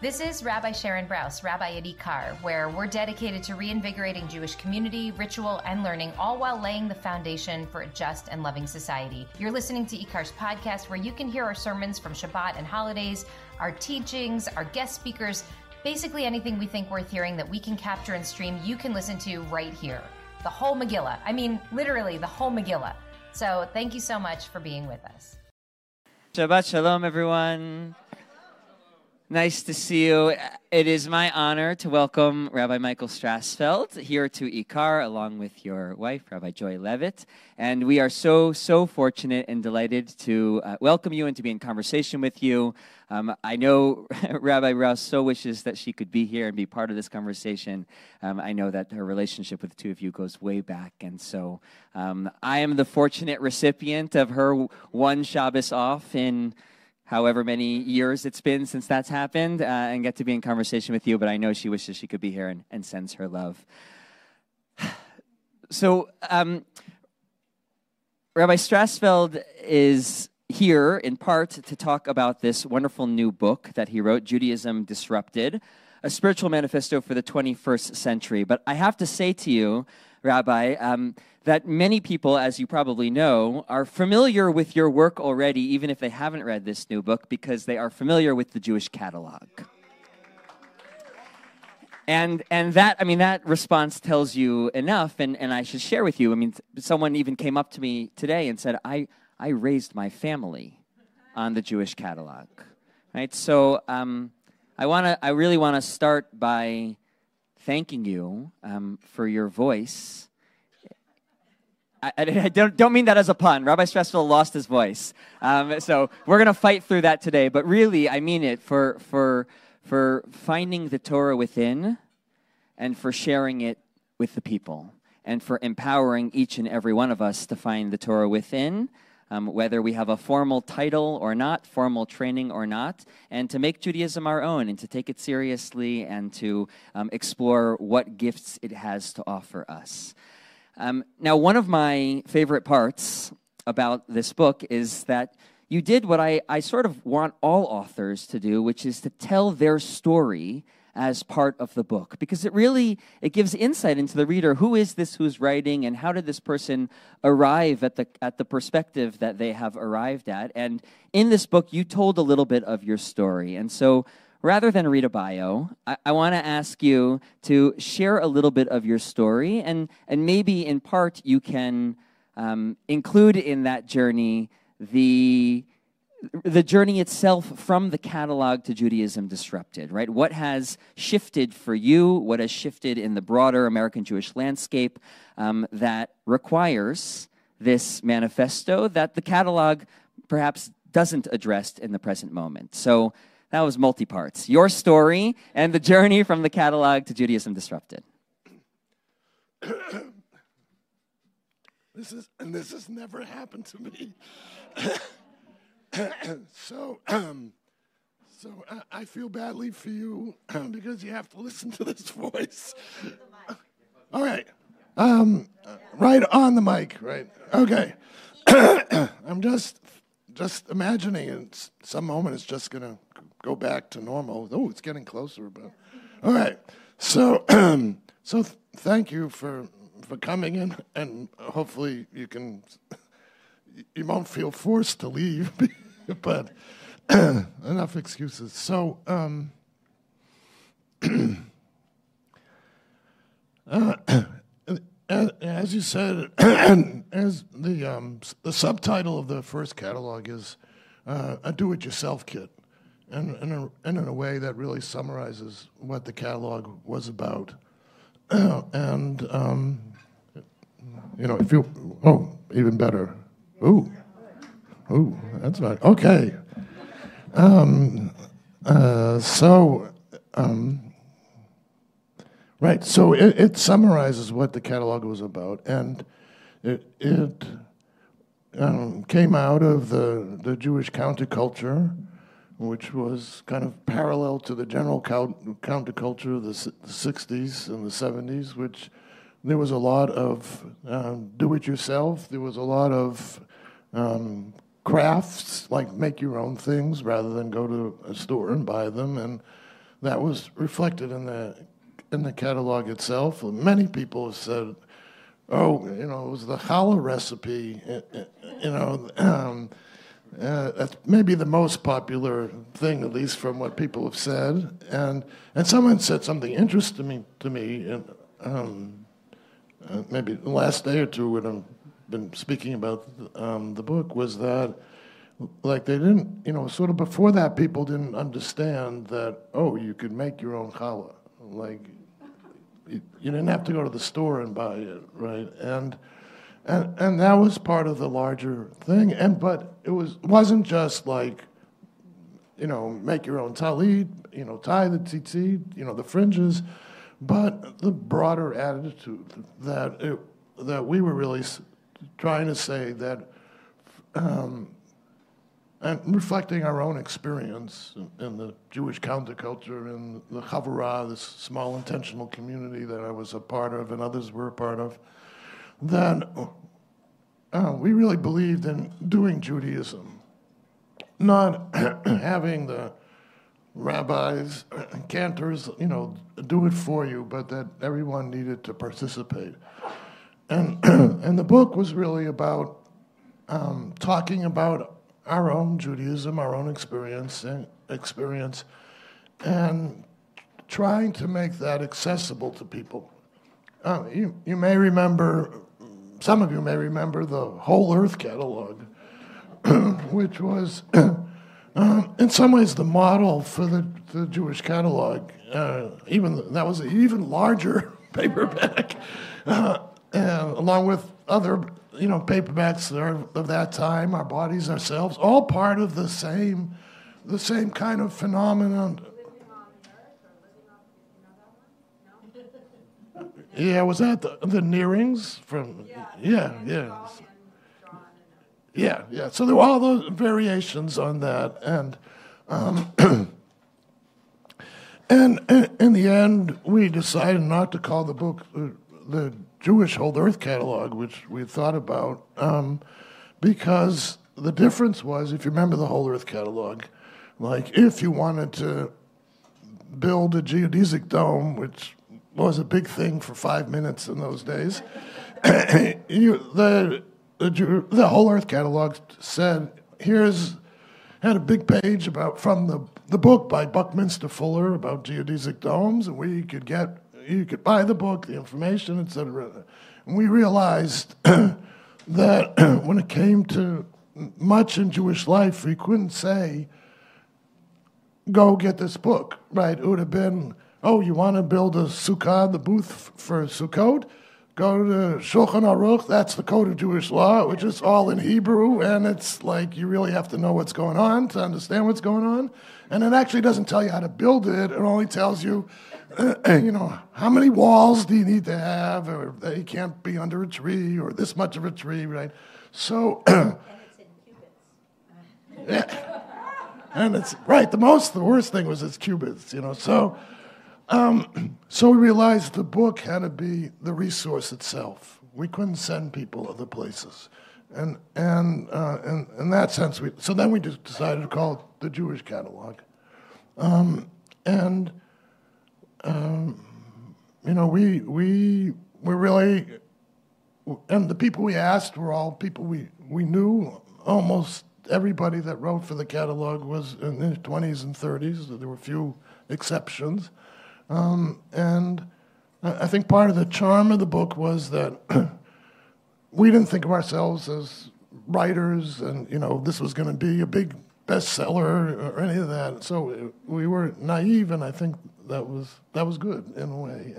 This is Rabbi Sharon Brous, Rabbi at IKAR, where we're dedicated to reinvigorating Jewish community, ritual, and learning, all while laying the foundation for a just and loving society. You're listening to IKAR's podcast, where you can hear our sermons from Shabbat and holidays, our teachings, our guest speakers, basically anything we think worth hearing that we can capture and stream, you can listen to right here. The whole Megillah. I mean, literally the whole Megillah. So thank you so much for being with us. Shabbat Shalom, everyone. Nice to see you. It is my honor to welcome Rabbi Michael Strassfeld here to IKAR, along with your wife, Rabbi Joy Levitt. And we are so fortunate and delighted to welcome you and to be in conversation with you. I know Rabbi Rouse so wishes that she could be here and be part of this conversation. I know that her relationship with the two of you goes way back. And so I am the fortunate recipient of her one Shabbos off in however many years it's been since that's happened, and get to be in conversation with you, but I know she wishes she could be here and sends her love. So, Rabbi Strassfeld is here in part to talk about this wonderful new book that he wrote, Judaism Disrupted, a spiritual manifesto for the 21st century. But I have to say to you, Rabbi, that many people, as you probably know, are familiar with your work already, even if they haven't read this new book, because they are familiar with the Jewish catalog. And that response tells you enough, and I should share with you. I mean, someone even came up to me today and said, I raised my family on the Jewish catalog, right? So I really want to start by thanking you for your voice. I don't mean that as a pun. Rabbi Strassfeld lost his voice. So we're going to fight through that today. But really, I mean it for finding the Torah within and for sharing it with the people and for empowering each and every one of us to find the Torah within, whether we have a formal title or not, formal training or not, and to make Judaism our own and to take it seriously and to explore what gifts it has to offer us. Now, one of my favorite parts about this book is that you did what I sort of want all authors to do, which is to tell their story as part of the book, because it gives insight into the reader. Who is this who's writing, and how did this person arrive at the perspective that they have arrived at? And in this book, you told a little bit of your story. And so rather than read a bio, I want to ask you to share a little bit of your story, and maybe in part you can include in that journey the journey itself from the catalog to Judaism Disrupted, right? What has shifted for you? What has shifted in the broader American Jewish landscape that requires this manifesto that the catalog perhaps doesn't address in the present moment? So that was multi-parts. Your story and the journey from the catalog to Judaism Disrupted. This has never happened to me. So I feel badly for you because you have to listen to this voice. All right. Right on the mic, right? Okay. I'm just imagining in some moment it's just going to go back to normal. Oh, it's getting closer, but all right. So thank you for coming in, and hopefully you won't feel forced to leave, but enough excuses. So as you said, as the subtitle of the first catalog is a do-it-yourself kit, and in a way that really summarizes what the catalog was about. If you, even better. Ooh, that's right. Okay. Right. So it summarizes what the catalog was about, and it came out of the Jewish counterculture, which was kind of parallel to the general counterculture of the 60s and the 70s, which there was a lot of do-it-yourself. There was a lot of crafts, like make your own things rather than go to a store and buy them. And that was reflected in the catalog itself. Many people have said, "Oh, it was the challah recipe." That's maybe the most popular thing, at least from what people have said. And someone said something interesting to me, and maybe the last day or two when I've been speaking about the book, was that, like, they didn't, sort of before that, people didn't understand that, you could make your own challah. Like, you didn't have to go to the store and buy it, right? And that was part of the larger thing. But it wasn't just like, make your own talit, tie the tzitzit, the fringes, but the broader attitude that we were really trying to say that, and reflecting our own experience in the Jewish counterculture, in the Chavurah, this small intentional community that I was a part of and others were a part of, that we really believed in doing Judaism, not having the rabbis and cantors, do it for you, but that everyone needed to participate. And the book was really about talking about our own Judaism, our own experience, and trying to make that accessible to people. You may remember, some of you may remember the Whole Earth catalog, which was, in some ways, the model for the Jewish catalog. That was an even larger paperback, along with other paperbacks of that time, Our Bodies, Ourselves, all part of the same kind of phenomenon. Yeah, was that the Nearings from? Yeah. So there were all those variations on that, and and in the end, we decided not to call the book the Jewish Whole Earth Catalog, which we thought about, because the difference was, if you remember the Whole Earth Catalog, like if you wanted to build a geodesic dome, which was a big thing for 5 minutes in those days, the Whole Earth Catalog said, had a big page from the book by Buckminster Fuller about geodesic domes, and where you could buy the book, the information, etc. And we realized that when it came to much in Jewish life, we couldn't say, go get this book, right? It would have been, you want to build a sukkah, the booth for Sukkot? Go to Shulchan Aruch, that's the code of Jewish law, which is all in Hebrew, and it's like you really have to know what's going on to understand what's going on. And it actually doesn't tell you how to build it, it only tells you, how many walls do you need to have, or they can't be under a tree, or this much of a tree, right? So, and it's in cubits. Yeah. And it's, right, the worst thing was its cubits, so... So we realized the book had to be the resource itself. We couldn't send people other places, and in that sense, so then we just decided to call it the Jewish Catalog, we were really, and the people we asked were all people we knew. Almost everybody that wrote for the catalog was in their 20s and 30s. There were a few exceptions. And I think part of the charm of the book was that we didn't think of ourselves as writers and, this was going to be a big bestseller or any of that. So we were naive, and I think that was good in a way.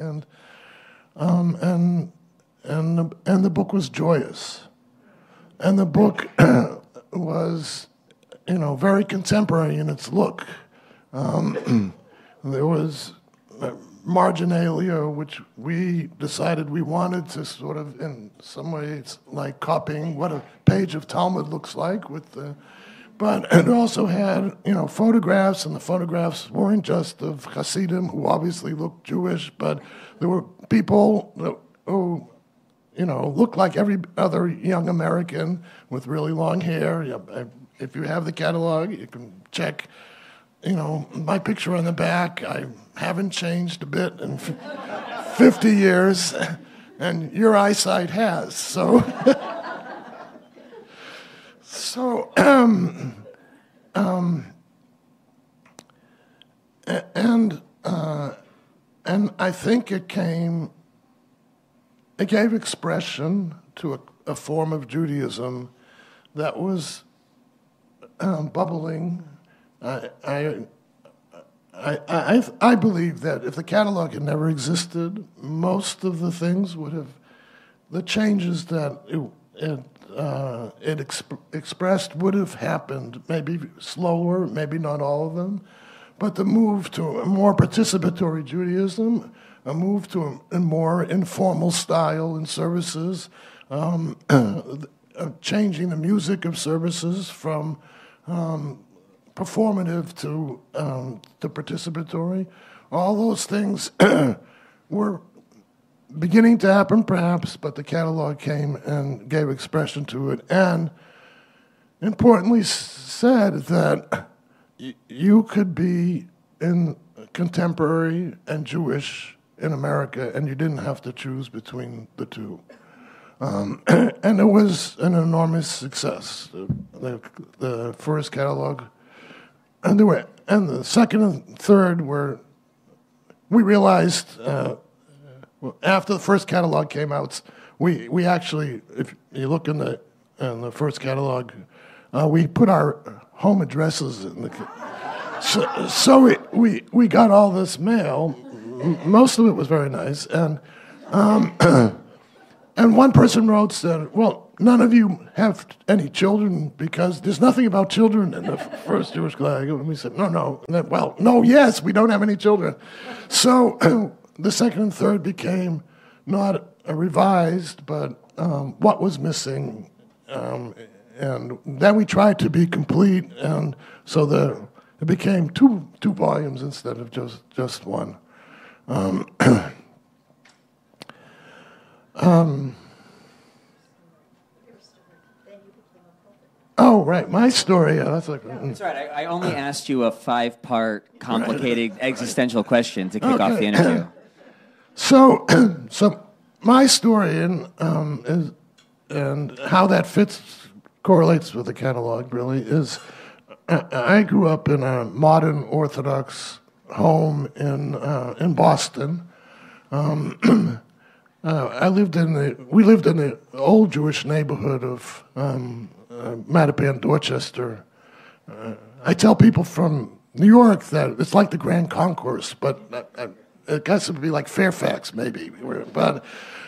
And the book was joyous. And the book was, very contemporary in its look. There was marginalia, which we decided we wanted to sort of, in some ways, like copying what a page of Talmud looks like. But it also had, photographs, and the photographs weren't just of Hasidim, who obviously looked Jewish, but there were people who, looked like every other young American with really long hair. If you have the catalog, you can check my picture on the back, I haven't changed a bit in 50 years, and your eyesight has. So, and I think it gave expression to a form of Judaism that was bubbling. I believe that if the catalog had never existed, most of the things the changes that it expressed would have happened, maybe slower, maybe not all of them, but the move to a more participatory Judaism, a move to a more informal style in services, changing the music of services from performative to participatory. All those things were beginning to happen, perhaps, but the catalog came and gave expression to it, and importantly said that you could be in contemporary and Jewish in America, and you didn't have to choose between the two. And it was an enormous success. The first catalog, and the second and third were. We realized after the first catalog came out, we actually, if you look in the first catalog, we put our home addresses in the. So we got all this mail. Most of it was very nice, and one person wrote, said, "Well, none of you have any children because there's nothing about children in the first Jewish catalog." And we said, "No." And then, "Well, no, yes, we don't have any children." So the second and third became not revised, but what was missing, and then we tried to be complete, and so it became two volumes instead of just one. Oh, right, my story. Yeah, that's like. That's right. I only asked you a 5-part, complicated existential question to kick off the interview. So my story and how that correlates with the catalog really is. I grew up in a modern Orthodox home in Boston. We lived in the old Jewish neighborhood of Mattapan, Dorchester. I tell people from New York that it's like the Grand Concourse, but it guess it would be like Fairfax, maybe. But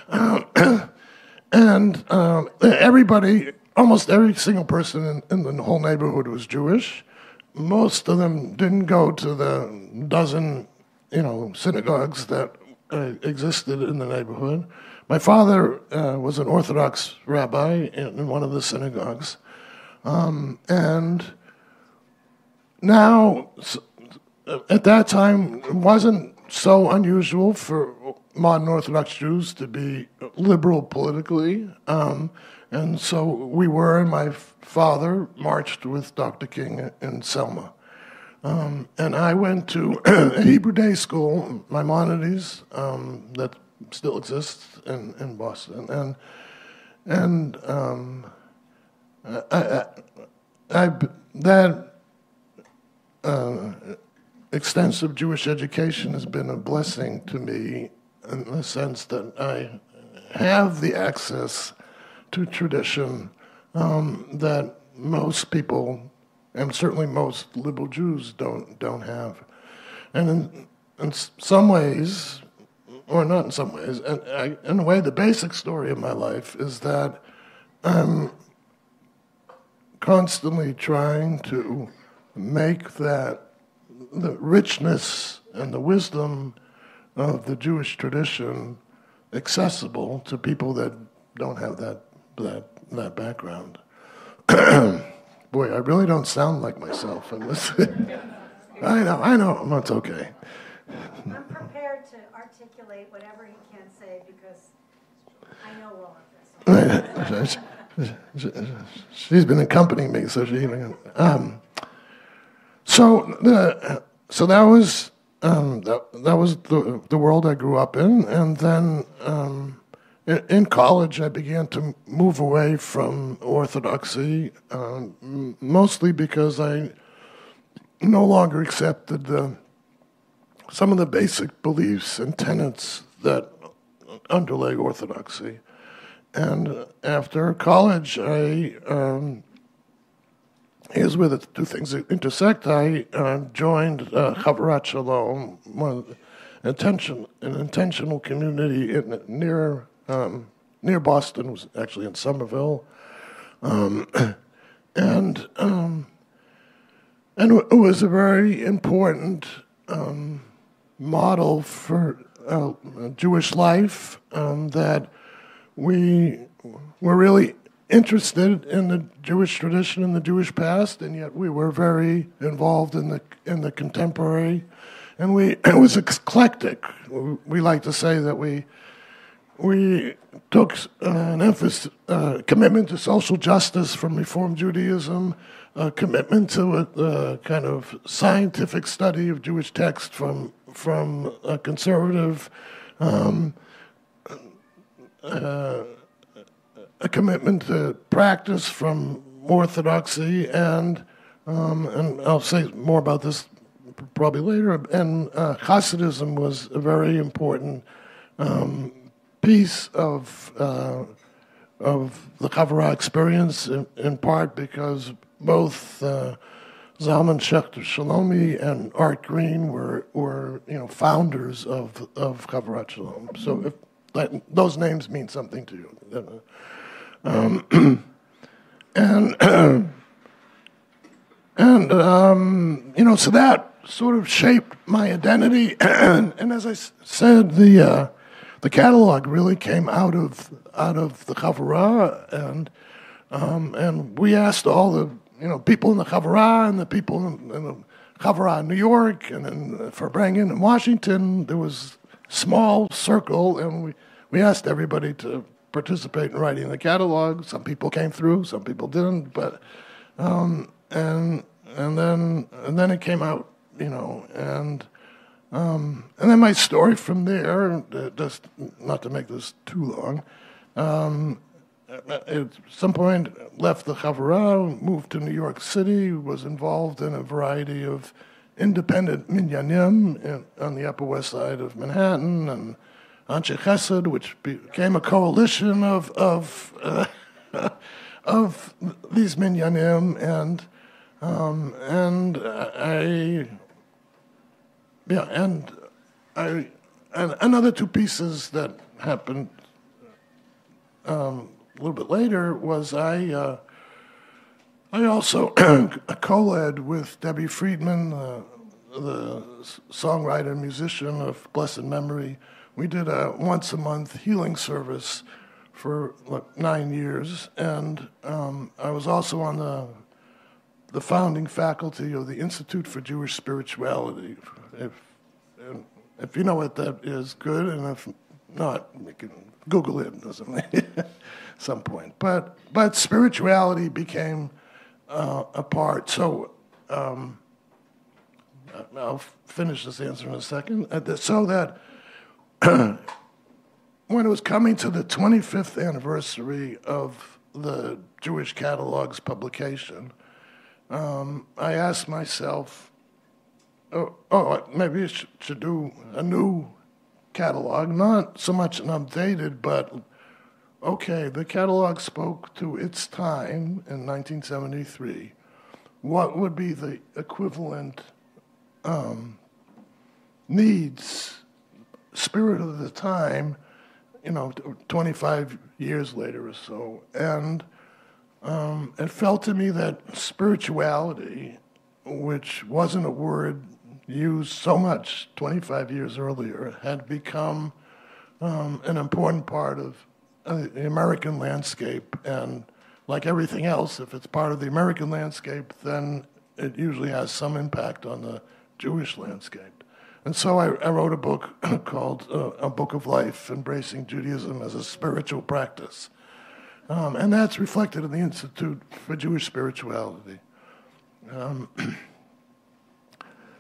everybody, almost every single person in the whole neighborhood was Jewish. Most of them didn't go to the dozen, synagogues that existed in the neighborhood. My father was an Orthodox rabbi in one of the synagogues. And now, at that time, it wasn't so unusual for modern Orthodox Jews to be liberal politically. And so we were, and my father marched with Dr. King in Selma. And I went to a Hebrew day school, Maimonides, that still exists in Boston. And that extensive Jewish education has been a blessing to me in the sense that I have the access to tradition that most people, and certainly most liberal Jews, don't have. And in some ways, or not in some ways, in a way, the basic story of my life is that I'm constantly trying to make that the richness and the wisdom of the Jewish tradition accessible to people that don't have that background. Boy, I really don't sound like myself in this. I know, it's okay. I'm prepared to articulate whatever he can say because I know all of this. She's been accompanying me, so she. so that was that was the world I grew up in, and then in college I began to move away from Orthodoxy, mostly because I no longer accepted some of the basic beliefs and tenets that underlay Orthodoxy. And after college, here's where the two things intersect. I joined Chavarat Shalom, an intentional community near Boston. It was actually in Somerville, and it was a very important model for Jewish life, that we were really interested in the Jewish tradition and the Jewish past, and yet we were very involved in the contemporary, and it was eclectic. We like to say that we took an emphasis, commitment to social justice from Reform Judaism, a commitment to a kind of scientific study of Jewish text from a conservative, a commitment to practice from Orthodoxy, and I'll say more about this probably later. And Hasidism was a very important piece of the Chavurah experience, in part because both Zalman Schachter Shalomi and Art Green were founders of Chavarat Shalom. So if those names mean something to you. So that sort of shaped my identity. And as I said, the catalog really came out of the Chavurah, and we asked all the people in the Chavurah and the people in the Chavurah in New York and in Farbrengen in Washington. There was a small circle, and we asked everybody to participate in writing the catalog. Some people came through, some people didn't, but and then it came out, and then my story from there, just not to make this too long. At some point, left the Chavurah, moved to New York City, was involved in a variety of independent minyanim on the Upper West Side of Manhattan, and Anshe Chesed, which became a coalition of these minyanim, and another two pieces that happened a little bit later was I also co-led with Debbie Friedman, the songwriter and musician of blessed memory. We did a once-a-month healing service for 9 years, and I was also on the founding faculty of the Institute for Jewish Spirituality. If you know what that is, good, and if not, you can Google it at some point. But spirituality became a part. So I'll finish this answer in a second. So that when it was coming to the 25th anniversary of the Jewish Catalog's publication, I asked myself, maybe I should do a new catalog, not so much an updated, but okay, the catalog spoke to its time in 1973. What would be the equivalent needs, spirit of the time, 25 years later or so? And it felt to me that spirituality, which wasn't a word used so much 25 years earlier, had become an important part of the American landscape. And like everything else, if it's part of the American landscape, then it usually has some impact on the Jewish landscape. And so I wrote a book called A Book of Life, Embracing Judaism as a Spiritual Practice. And that's reflected in the Institute for Jewish Spirituality.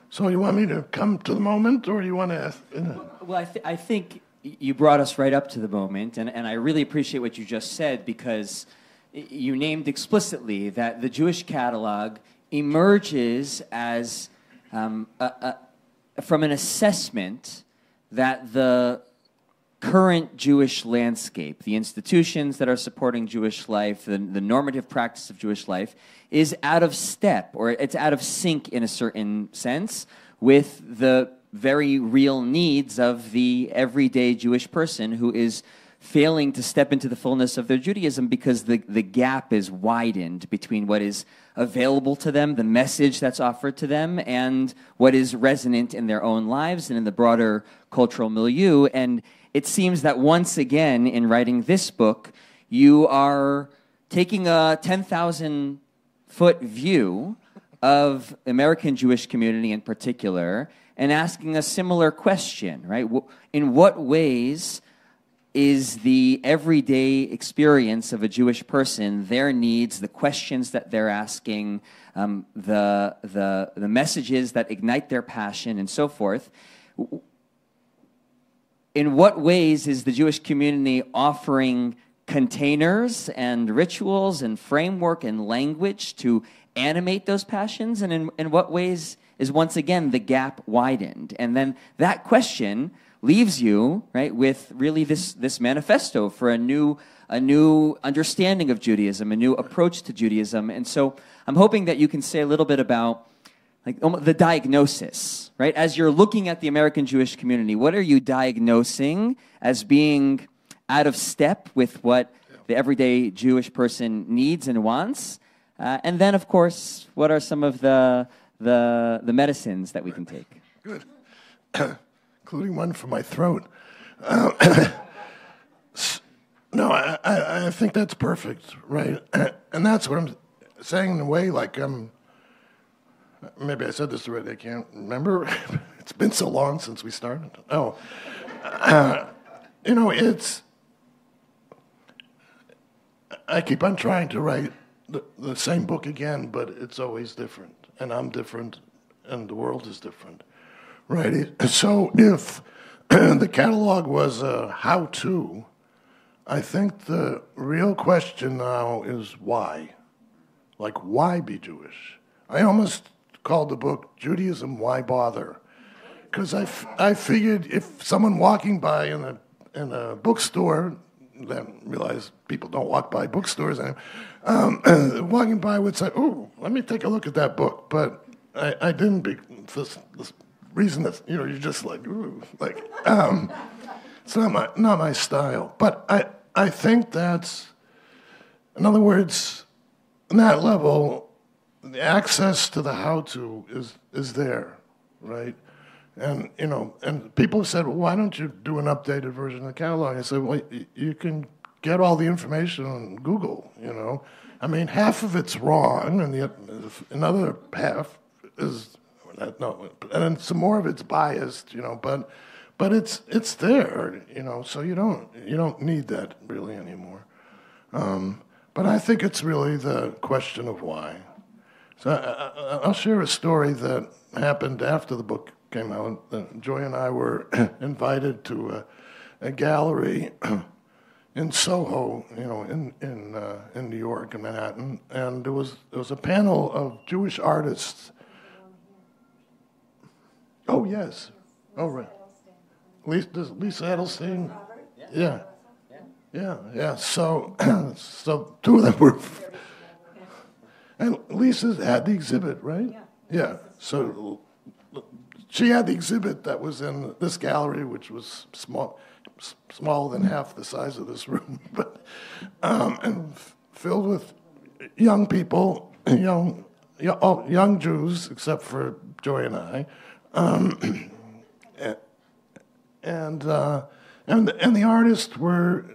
So you want me to come to the moment, or you want to ask? Well, I think you brought us right up to the moment, and I really appreciate what you just said, because you named explicitly that the Jewish catalog emerges as from an assessment that the current Jewish landscape, the institutions that are supporting Jewish life, the normative practice of Jewish life, is out of step, or it's out of sync in a certain sense, with the very real needs of the everyday Jewish person who is failing to step into the fullness of their Judaism because the gap is widened between what is available to them, the message that's offered to them, and what is resonant in their own lives and in the broader cultural milieu. And it seems that once again, in writing this book, you are taking a 10,000-foot view of American Jewish community in particular and asking a similar question, right? In what ways is the everyday experience of a Jewish person, their needs, the questions that they're asking, the messages that ignite their passion, and so forth, in what ways is the Jewish community offering containers and rituals and framework and language to animate those passions? And in what ways is, once again, the gap widened? And then that question leaves you, right, with really this manifesto for a new understanding of Judaism, a new approach to Judaism. And so I'm hoping that you can say a little bit about the diagnosis, right? As you're looking at the American Jewish community, what are you diagnosing as being out of step with what the everyday Jewish person needs and wants? And then, of course, what are some of the medicines that we can take? Good. Including one for my throat. No, I think that's perfect, right? And that's what I'm saying in a way, like, maybe I said this already, I can't remember. It's been so long since we started. I keep on trying to write the same book again, but it's always different. And I'm different, and the world is different. Right. So if the catalog was a how-to, I think the real question now is why. Like, why be Jewish? I almost called the book Judaism, Why Bother? Because I figured if someone walking by in a bookstore, then realize people don't walk by bookstores anymore, walking by would say, "Oh, let me take a look at that book." But I didn't this reason that you're just like, ooh, like it's not my style. But I think that's, in other words, on that level, the access to the how-to is there, right? And and people said, well, why don't you do an updated version of the catalog? I said, well, you can get all the information on Google. I mean, half of it's wrong, and another half is. No, and some more of it's biased, but it's there, so you don't need that really anymore. But I think it's really the question of why. So I'll share a story that happened after the book came out. Joy and I were invited to a gallery in Soho, in New York, in Manhattan, and there was a panel of Jewish artists. Oh, yes. Oh, right. Lisa Edelstein? Yeah. So two of them were... And Lisa's had the exhibit, right? Yeah. So she had the exhibit that was in this gallery, which was smaller than half the size of this room, but and filled with young people, young Jews, except for Joy and I. And the artists were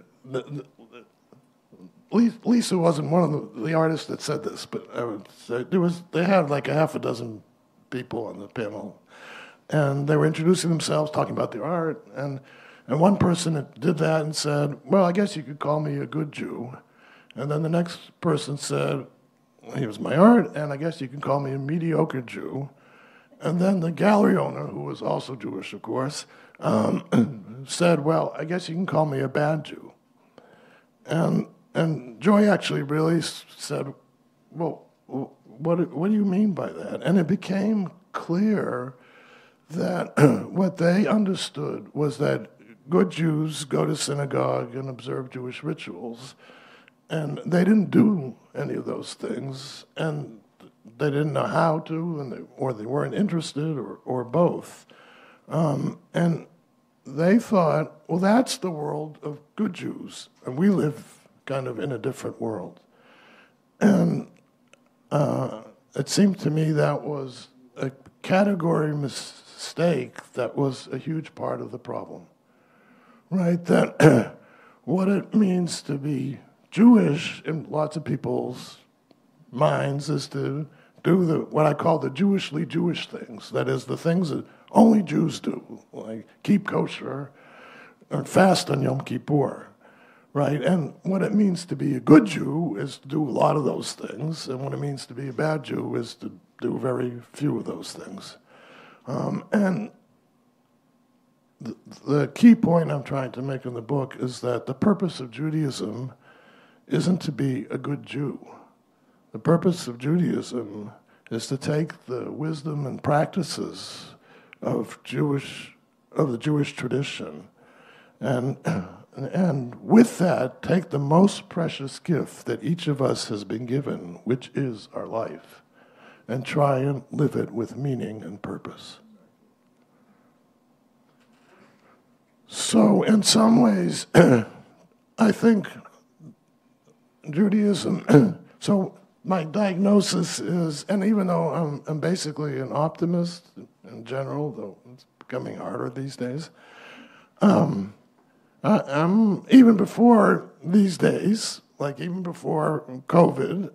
Lisa wasn't one of the artists that said this, but I would say they had like a half a dozen people on the panel, and they were introducing themselves, talking about their art, and one person did that and said, well, I guess you could call me a good Jew, and then the next person said, here's my art, and I guess you can call me a mediocre Jew. And then the gallery owner, who was also Jewish, of course, said, well, I guess you can call me a bad Jew. And Joy actually really said, well, what do you mean by that? And it became clear that what they understood was that good Jews go to synagogue and observe Jewish rituals, and they didn't do any of those things, and they didn't know how to, or they weren't interested, or both. And they thought, well, that's the world of good Jews, and we live kind of in a different world. And it seemed to me that was a category mistake that was a huge part of the problem, right? That what it means to be Jewish in lots of people's minds is to do what I call the Jewishly Jewish things. That is, the things that only Jews do, like keep kosher or fast on Yom Kippur, right? And what it means to be a good Jew is to do a lot of those things, and what it means to be a bad Jew is to do very few of those things. And the key point I'm trying to make in the book is that the purpose of Judaism isn't to be a good Jew. The purpose of Judaism is to take the wisdom and practices of the Jewish tradition, and with that, take the most precious gift that each of us has been given, which is our life, and try and live it with meaning and purpose. So, in some ways, I think Judaism, so my diagnosis is, and even though I'm basically an optimist in general, though it's becoming harder these days, I'm even before these days, like even before COVID,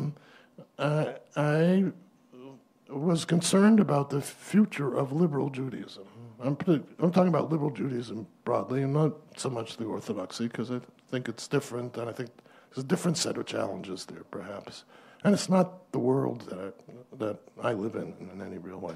I was concerned about the future of liberal Judaism. I'm talking about liberal Judaism broadly, and not so much the Orthodoxy, because I think it's different, and I think there's a different set of challenges there, perhaps. And it's not the world that I live in any real way.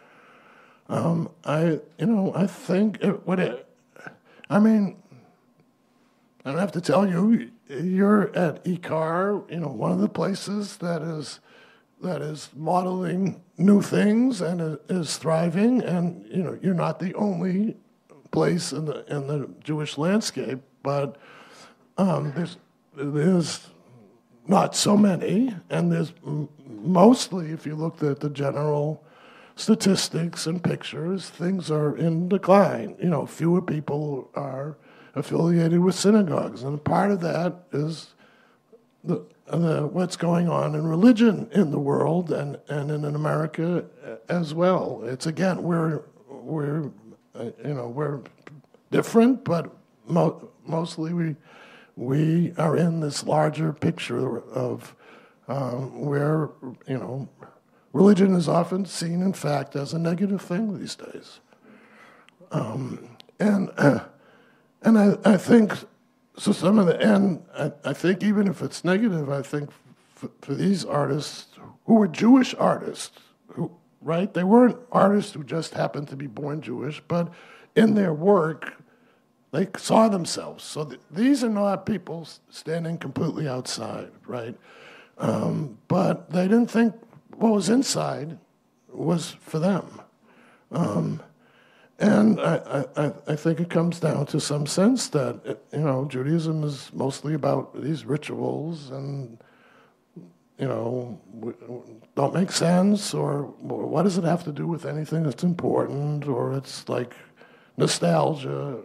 I think I don't have to tell you, you're at ICAR, one of the places that is modeling new things and is thriving, and you're not the only place in the Jewish landscape, but there's not so many, and there's mostly, if you looked at the general statistics and pictures, things are in decline. Fewer people are affiliated with synagogues, and part of that is what's going on in religion in the world and in America as well. It's again we're different, but mostly we are in this larger picture of where religion is often seen, in fact, as a negative thing these days, and I think. So I think even if it's negative, I think for these artists who were Jewish artists, right? They weren't artists who just happened to be born Jewish, but in their work, they saw themselves. So these are not people standing completely outside, right? But they didn't think what was inside was for them. And I think it comes down to some sense that, Judaism is mostly about these rituals and, don't make sense, or what does it have to do with anything that's important, or it's like nostalgia.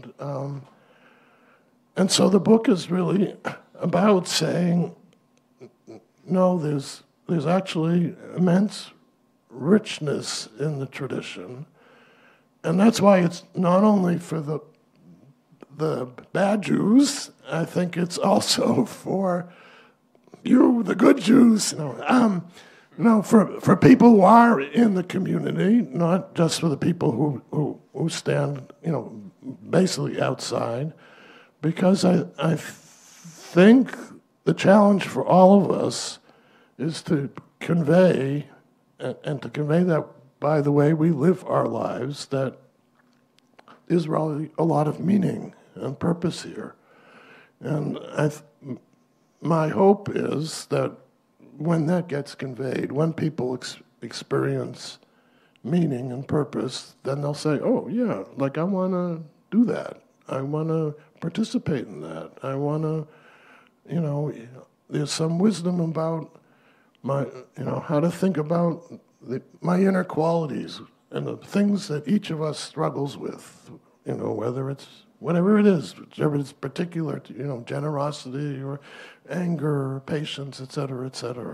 And so the book is really about saying, no, there's actually immense richness in the tradition. And that's why it's not only for the bad Jews. I think it's also for you, the good Jews. For people who are in the community, not just for the people who stand, basically outside. Because I think the challenge for all of us is to convey, and to convey that by the way we live our lives that is really a lot of meaning and purpose here. And my hope is that when that gets conveyed, when people experience meaning and purpose, then they'll say, oh, yeah, like I want to do that. I want to participate in that. I want to, there's some wisdom about my, how to think about my inner qualities and the things that each of us struggles with, whether it's whatever it is, whatever it's particular to, generosity or anger or patience, et cetera, et cetera.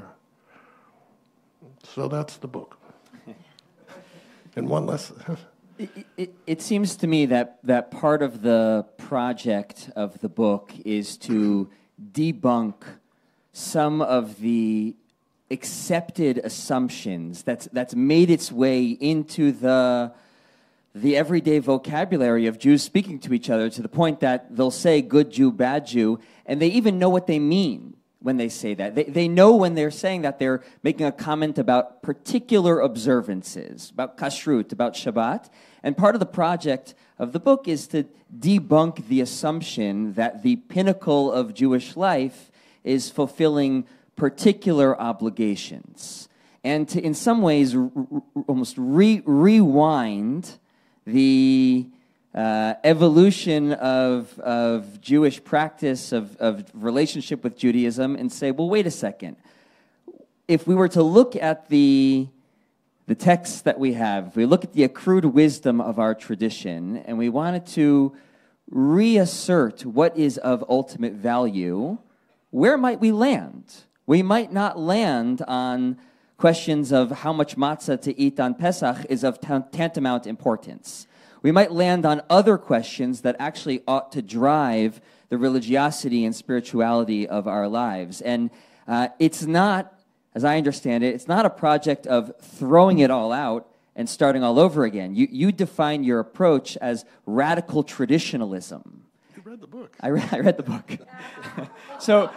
So that's the book. And one lesson. It seems to me that part of the project of the book is to debunk some of the accepted assumptions that's made its way into the everyday vocabulary of Jews speaking to each other, to the point that they'll say good Jew, bad Jew, and they even know what they mean when they say that. They know when they're saying that they're making a comment about particular observances, about kashrut, about Shabbat. And part of the project of the book is to debunk the assumption that the pinnacle of Jewish life is fulfilling particular obligations, and to, in some ways, almost rewind the evolution of Jewish practice, of relationship with Judaism, and say, well, wait a second. If we were to look at the texts that we have, if we look at the accrued wisdom of our tradition, and we wanted to reassert what is of ultimate value, where might we land? We might not land on questions of how much matzah to eat on Pesach is of tantamount importance. We might land on other questions that actually ought to drive the religiosity and spirituality of our lives. And it's not, as I understand it, it's not a project of throwing it all out and starting all over again. You define your approach as radical traditionalism. You read the book. I read the book. So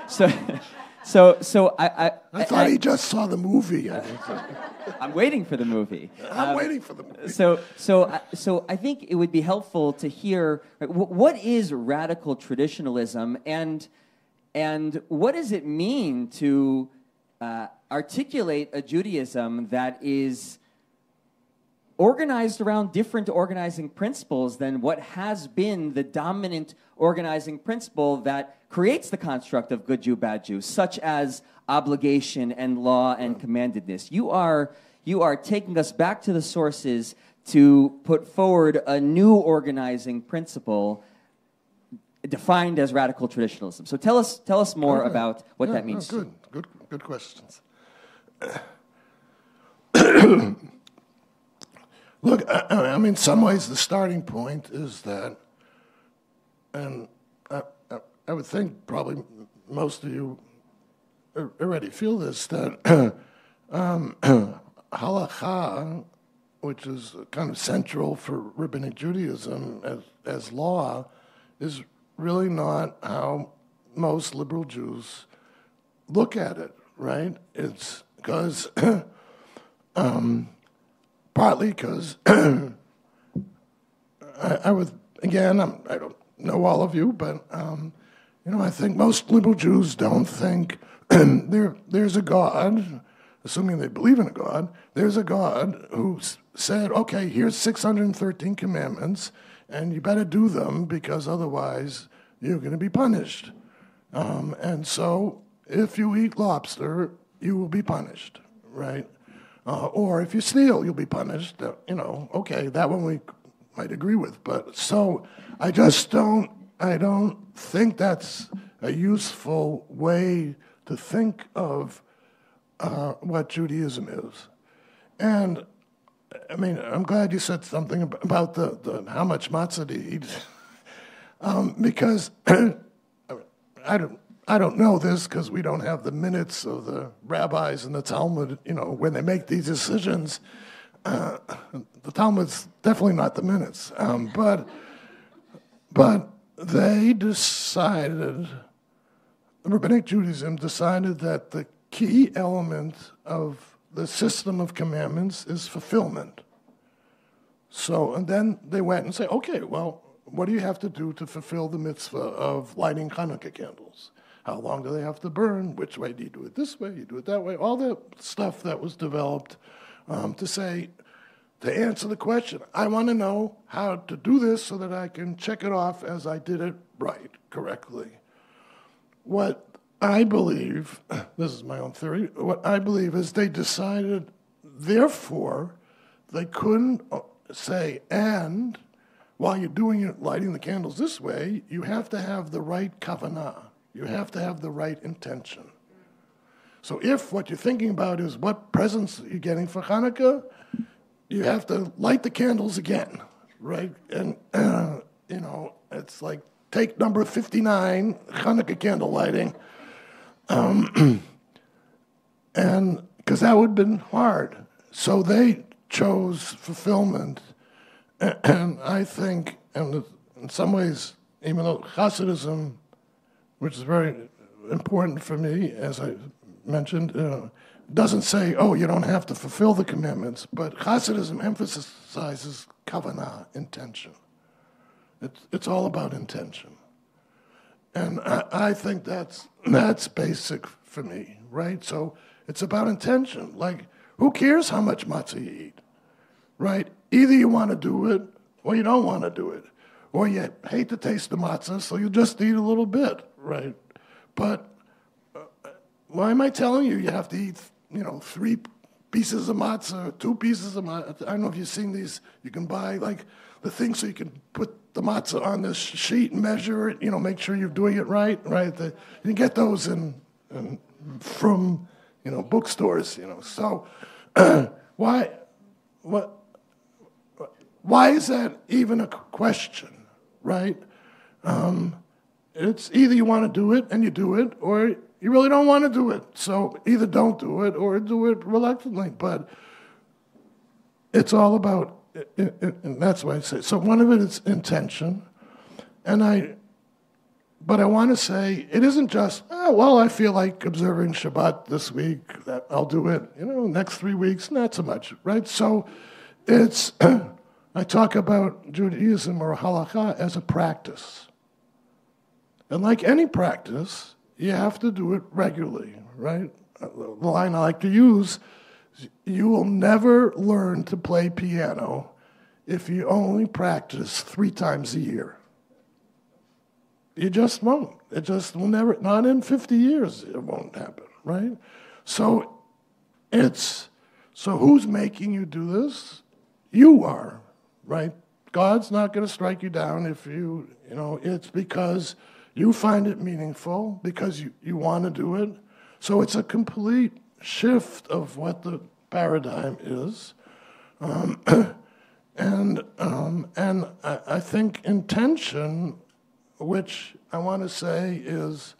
I thought he just saw the movie. I'm waiting for the movie. I'm waiting for the movie. So I think it would be helpful to hear what is radical traditionalism, and what does it mean to articulate a Judaism that is organized around different organizing principles than what has been the dominant organizing principle that creates the construct of good Jew, bad Jew, such as obligation and law and commandedness. You are taking us back to the sources to put forward a new organizing principle defined as radical traditionalism. So tell us more about what that means. Good questions. Look, I mean, in some ways the starting point is that, and I would think probably most of you already feel this, that halakha, which is kind of central for rabbinic Judaism as law, is really not how most liberal Jews look at it, right? It's because, partly because I would, again, I don't know all of you, but I think most liberal Jews don't think there's a God, assuming they believe in a God, there's a God who said, okay, here's 613 commandments, and you better do them because otherwise you're going to be punished. And so if you eat lobster, you will be punished, right? Or if you steal, you'll be punished. Okay, that one we might agree with. But so I don't think that's a useful way to think of what Judaism is. And I mean, I'm glad you said something about the how much matzah to eat, because I don't know this because we don't have the minutes of the rabbis and the Talmud. When they make these decisions, the Talmud's definitely not the minutes, but they decided, Rabbinic Judaism decided that the key element of the system of commandments is fulfillment. So, and then they went and say, okay, well, what do you have to do to fulfill the mitzvah of lighting Hanukkah candles? How long do they have to burn? Which way do you do it this way? You do it that way? All the stuff that was developed to answer the question. I want to know how to do this so that I can check it off as I did it right, correctly. What I believe, this is my own theory, what I believe is they decided, therefore, they couldn't say, and while you're doing it, lighting the candles this way, you have to have the right kavanah. You have to have the right intention. So if what you're thinking about is what presents you're getting for Hanukkah, you have to light the candles again, right? And, it's like take number 59, Hanukkah candle lighting, and because that would have been hard. So they chose fulfillment. And I think, and in some ways, even though Hasidism, which is very important for me, as I mentioned, doesn't say, oh, you don't have to fulfill the commandments, but Hasidism emphasizes kavanah, intention. It's all about intention. And I think that's basic for me, right? So it's about intention. Like, who cares how much matzah you eat, right? Either you want to do it or you don't want to do it. Or you hate the taste of matzah, so you just eat a little bit, right? But why am I telling you you have to eat, 3 pieces of matzah, 2 pieces of matzah? I don't know if you've seen these. You can buy, like, the thing so you can put the matzah on this sheet and measure it, make sure you're doing it right? You can get those from bookstores, So why is that even a question, right? It's either you want to do it and you do it, or you really don't want to do it. So either don't do it or do it reluctantly. But it's all about, and that's why I say, so one of it is intention. But I want to say, it isn't just, I feel like observing Shabbat this week, that I'll do it, next 3 weeks, not so much, right? So it's, I talk about Judaism or halakha as a practice. And like any practice, you have to do it regularly, right? The line I like to use, you will never learn to play piano if you only practice 3 times a year. You just won't. It just will never, not in 50 years, it won't happen, right? So who's making you do this? You are, right? God's not going to strike you down if it's because you find it meaningful, because you want to do it. So it's a complete shift of what the paradigm is. And I think intention, which I want to say is,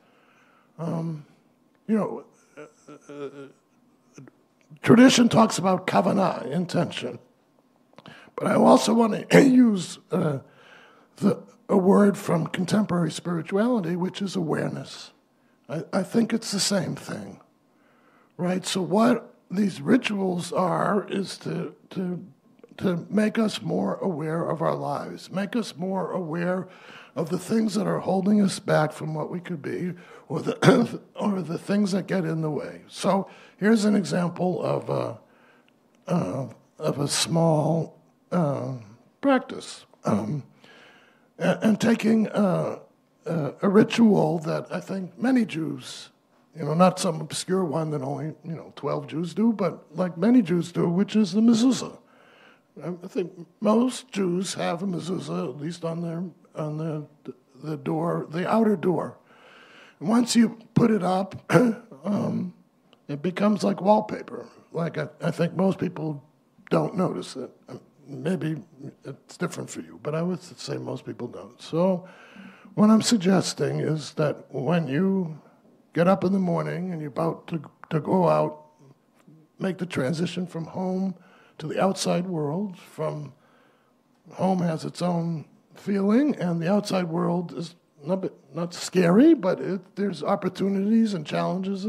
tradition talks about kavanah, intention. But I also want to use a word from contemporary spirituality, which is awareness. I think it's the same thing, right? So what these rituals are is to make us more aware of our lives, make us more aware of the things that are holding us back from what we could be, or the things that get in the way. So here's an example of a small practice, and taking a ritual that I think many Jews, not some obscure one that only 12 Jews do, but like many Jews do, which is the mezuzah. I think most Jews have a mezuzah, at least on the door, the outer door. And once you put it up, it becomes like wallpaper. Like I think most people don't notice it. Maybe it's different for you, but I would say most people don't. So what I'm suggesting is that when you get up in the morning and you're about to go out, make the transition from home to the outside world, from home has its own feeling, and the outside world is not scary, but there's opportunities and challenges and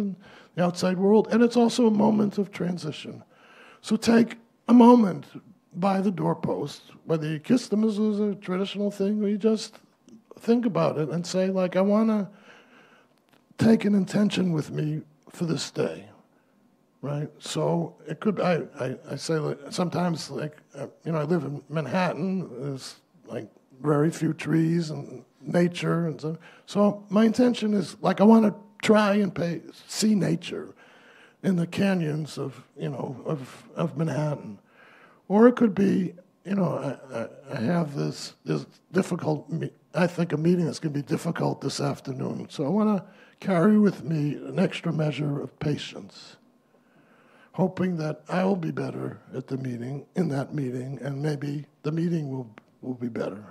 the outside world, and it's also a moment of transition. So take a moment by the doorpost, whether you kiss the mezuzah, a traditional thing, or you just think about it and say, like, I want to take an intention with me for this day, right? So it could, I say, like, sometimes, like, I live in Manhattan, there's, like, very few trees and nature, and so my intention is, like, I want to try and see nature in the canyons of Manhattan. Or it could be, I have this difficult, I think a meeting that's going to be difficult this afternoon. So I want to carry with me an extra measure of patience, hoping that I will be better at the meeting, in that meeting, and maybe the meeting will be better.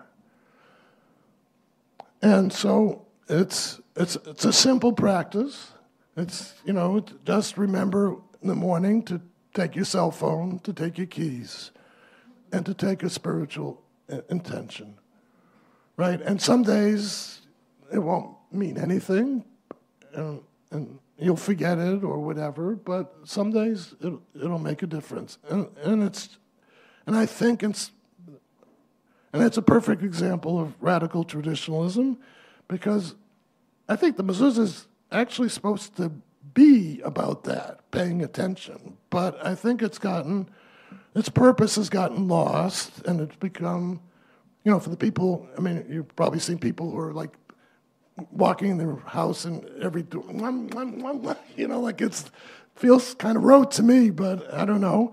And so it's a simple practice. It's, just remember in the morning to take your cell phone, to take your keys, and to take a spiritual intention, right? And some days it won't mean anything, and you'll forget it or whatever. But some days it'll make a difference, and I think it's a perfect example of radical traditionalism, because I think the mezuzah is actually supposed to be about that, paying attention. But I think its purpose has gotten lost, and it's become, for the people, you've probably seen people who are like walking in their house and every door, like feels kind of rote to me, but I don't know.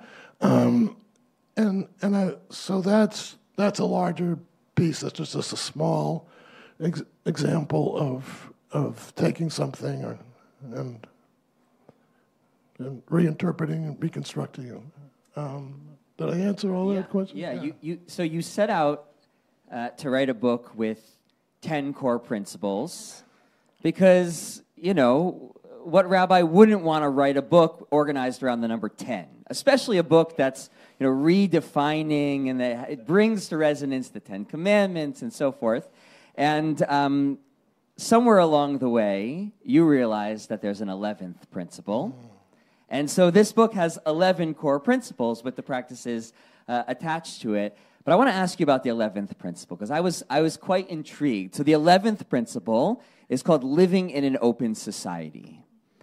So that's a larger piece. That's just a small example of taking something and reinterpreting and reconstructing it. Did I answer all that question? Yeah. So you set out to write a book with 10 core principles because, what rabbi wouldn't want to write a book organized around the number 10, especially a book that's, redefining and that it brings to resonance the 10 Commandments and so forth. And somewhere along the way, you realize that there's an 11th principle. And so this book has 11 core principles with the practices attached to it. But I want to ask you about the 11th principle, because I was quite intrigued. So the 11th principle is called living in an open society.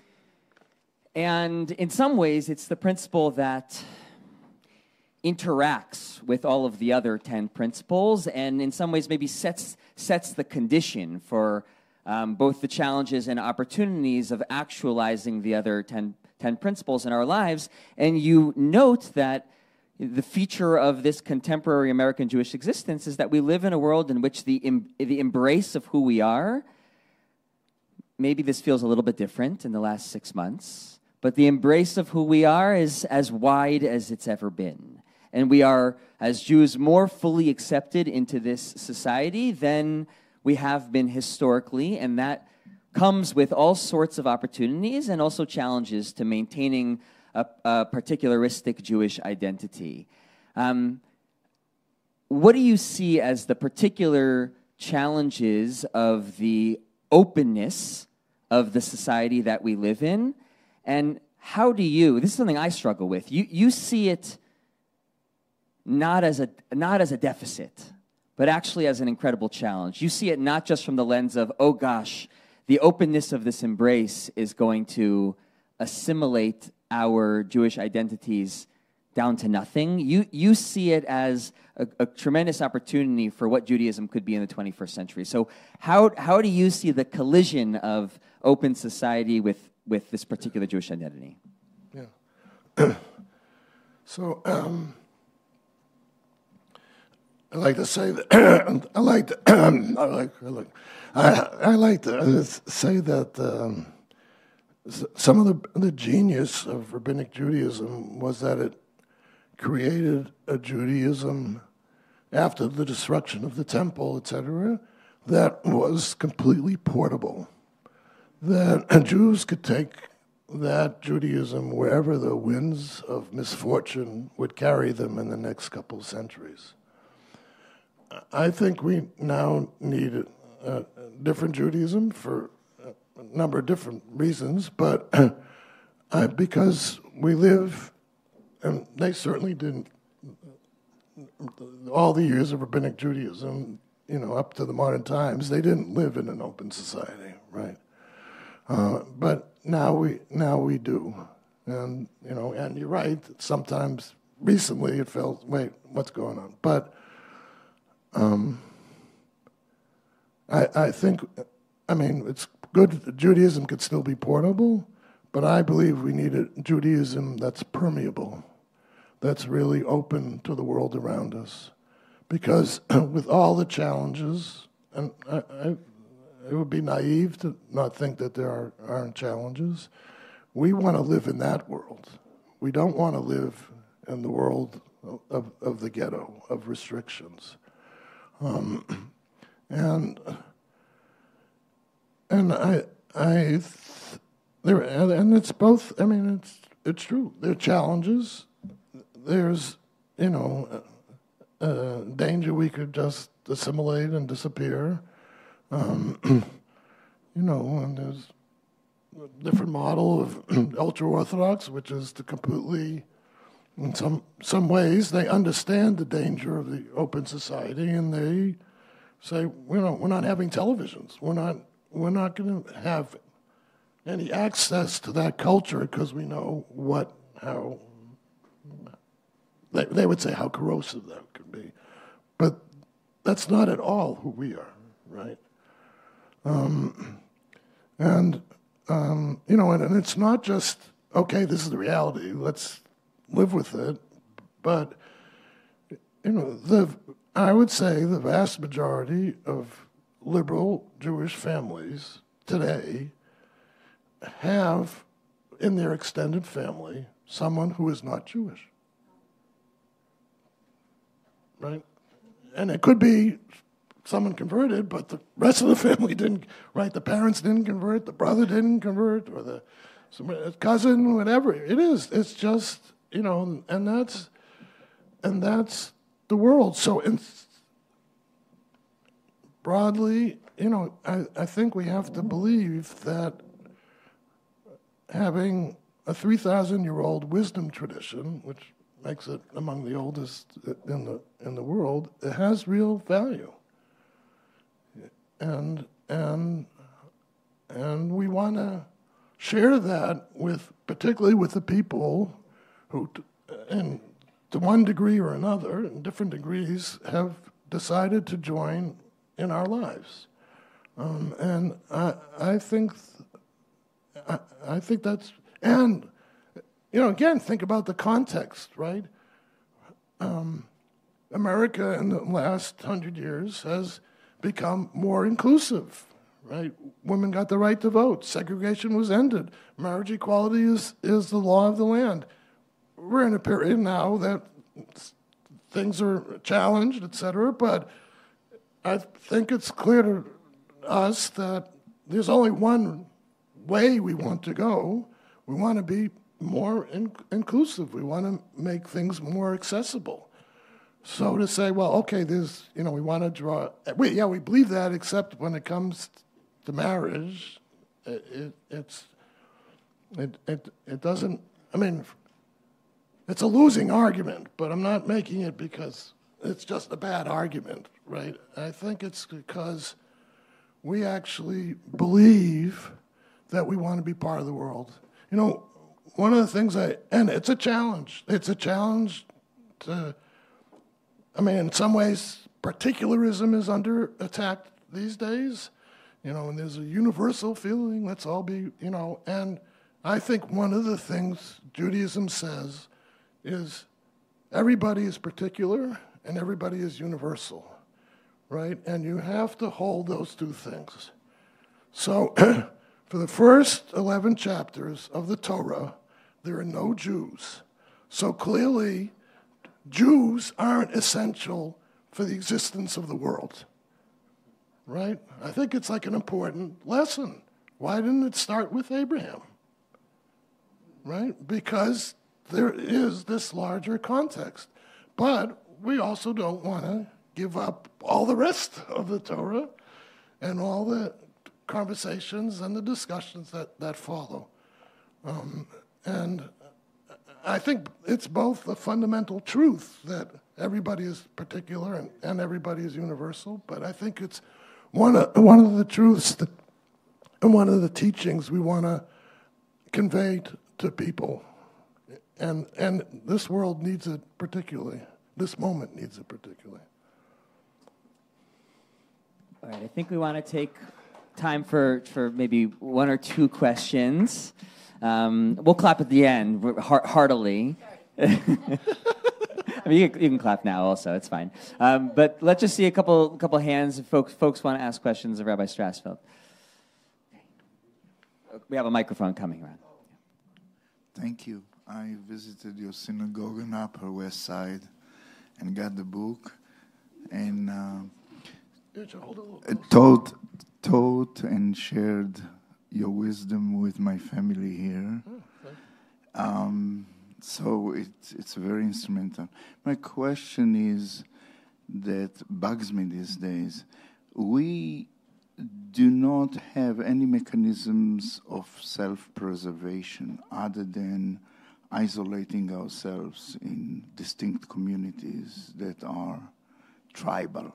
And in some ways, it's the principle that interacts with all of the other 10 principles, and in some ways maybe sets the condition for both the challenges and opportunities of actualizing the other 10 principles in our lives. And you note that the feature of this contemporary American Jewish existence is that we live in a world in which the embrace of who we are, maybe this feels a little bit different in the last 6 months, but the embrace of who we are is as wide as it's ever been. And we are, as Jews, more fully accepted into this society than we have been historically, and that comes with all sorts of opportunities and also challenges to maintaining a particularistic Jewish identity. What do you see as the particular challenges of the openness of the society that we live in? And how do you, this is something I struggle with, you see it not as a deficit, but actually as an incredible challenge. You see it not just from the lens of, oh gosh, the openness of this embrace is going to assimilate our Jewish identities down to nothing. You see it as a tremendous opportunity for what Judaism could be in the 21st century. So how do you see the collision of open society with this particular Jewish identity? Yeah. So I like to say that I like to say that some of the genius of Rabbinic Judaism was that it created a Judaism after the destruction of the temple, etc., that was completely portable. That Jews could take that Judaism wherever the winds of misfortune would carry them in the next couple of centuries. I think we now need a different Judaism for a number of different reasons, but because we live, and they certainly didn't, all the years of rabbinic Judaism, up to the modern times, they didn't live in an open society, right? But now we do, and and you're right. Sometimes recently it felt, wait, what's going on? But I think, it's good that Judaism could still be portable, but I believe we need a Judaism that's permeable, that's really open to the world around us. Because with all the challenges, and it would be naive to not think that there aren't challenges, we want to live in that world. We don't want to live in the world of the ghetto, of restrictions. And it's both. It's true. There are challenges. There's danger we could just assimilate and disappear. And there's a different model of ultra-Orthodox, which is to completely, in some ways, they understand the danger of the open society, and they say, we're not having televisions. We're not going to have any access to that culture because we know how they would say how corrosive that could be. But that's not at all who we are, right? And it's not just, okay, this is the reality, let's live with it. But, I would say the vast majority of liberal Jewish families today have in their extended family someone who is not Jewish. Right? And it could be someone converted, but the rest of the family didn't, right? The parents didn't convert, the brother didn't convert, or the cousin, whatever it is. It's just, and that's the world. So broadly, I think we have to believe that having a 3,000-year-old wisdom tradition, which makes it among the oldest in the world, it has real value. And we want to share that particularly with the people who, to one degree or another, in different degrees, have decided to join in our lives. And I think that's, and again, think about the context, right? America in the last 100 years has become more inclusive, right? Women got the right to vote. Segregation was ended. Marriage equality is the law of the land. We're in a period now that things are challenged, et cetera, but I think it's clear to us that there's only one way we want to go. We want to be more inclusive. We want to make things more accessible. So to say, well, okay, we want to draw. We believe that, except when it comes to marriage, it doesn't. It's a losing argument, but I'm not making it because it's just a bad argument, right? I think it's because we actually believe that we want to be part of the world. One of the things and it's a challenge. It's a challenge to. In some ways, particularism is under attack these days, and there's a universal feeling, let's all be, and I think one of the things Judaism says is everybody is particular and everybody is universal, right? And you have to hold those two things. So for the first 11 chapters of the Torah, there are no Jews. So clearly, Jews aren't essential for the existence of the world, right? I think it's like an important lesson. Why didn't it start with Abraham, right? Because there is this larger context. But we also don't want to give up all the rest of the Torah and all the conversations and the discussions that follow. And I think it's both a fundamental truth that everybody is particular and everybody is universal, but I think it's one of the truths that, and one of the teachings we want to convey to people. And this world needs it particularly. This moment needs it particularly. All right, I think we want to take time for maybe one or two questions. We'll clap at the end heartily. I mean, you can clap now also. It's fine. But let's just see a couple hands if folks want to ask questions of Rabbi Strassfeld. We have a microphone coming around. Thank you. I visited your synagogue on Upper West Side and got the book and taught and shared your wisdom with my family here. So it's very instrumental. My question is that bugs me these days. We do not have any mechanisms of self-preservation other than isolating ourselves in distinct communities that are tribal.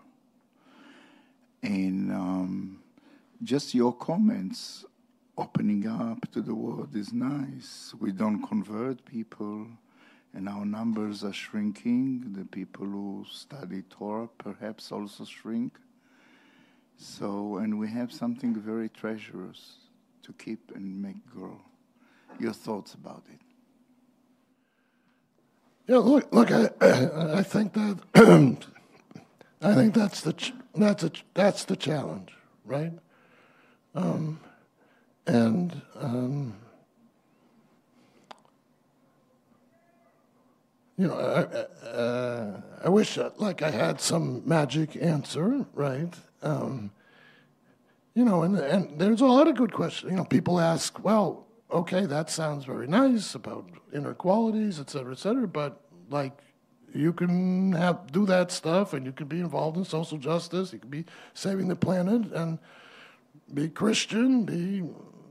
And just your comments opening up to the world is nice. We don't convert people, and our numbers are shrinking. The people who study Torah perhaps also shrink. So, and we have something very treacherous to keep and make grow. Your thoughts about it? Yeah, look. I think that I think that's the challenge, right? I wish like I had some magic answer, right? And there's a lot of good questions. People ask, well, okay, that sounds very nice about inner qualities, et cetera, but like you can do that stuff and you can be involved in social justice, you can be saving the planet and be Christian, be,